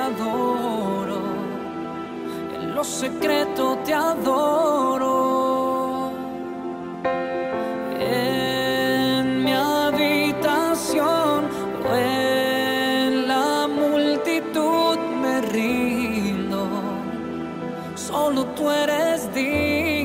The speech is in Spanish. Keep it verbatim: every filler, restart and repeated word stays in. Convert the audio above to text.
adoro, en lo secreto te adoro. En mi habitación o en la multitud me rindo, solo tú eres digno.